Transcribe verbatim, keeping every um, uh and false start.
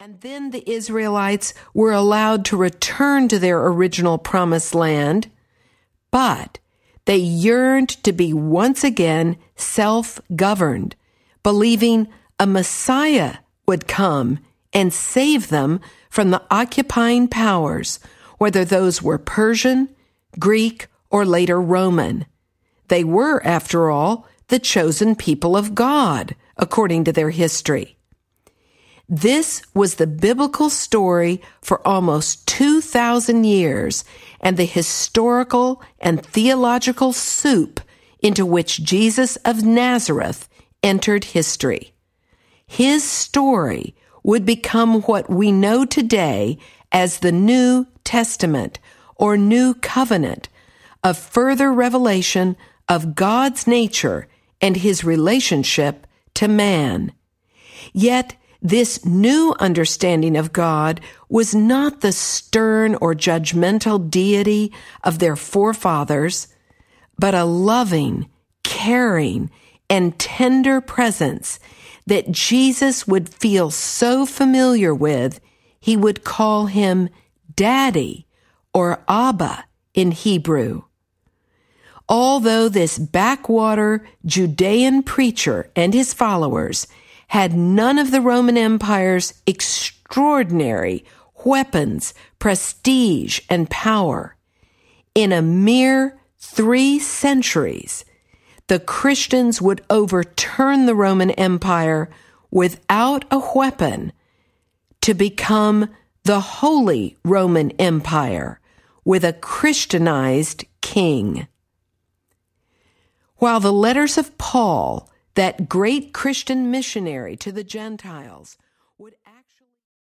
And then the Israelites were allowed to return to their original promised land, but they yearned to be once again self-governed, believing a Messiah would come and save them from the occupying powers, whether those were Persian, Greek, or later Roman. They were, after all, the chosen people of God, according to their history. This was the biblical story for almost two thousand years and the historical and theological soup into which Jesus of Nazareth entered history. His story would become what we know today as the New Testament or New Covenant, a further revelation of God's nature and his relationship to man. Yet, this new understanding of God was not the stern or judgmental deity of their forefathers, but a loving, caring, and tender presence that Jesus would feel so familiar with, he would call him Daddy or Abba in Hebrew. Although this backwater Judean preacher and his followers had none of the Roman Empire's extraordinary weapons, prestige, and power, in a mere three centuries, the Christians would overturn the Roman Empire without a weapon to become the Holy Roman Empire with a Christianized king. While the letters of Paul, that great Christian missionary to the Gentiles, would actually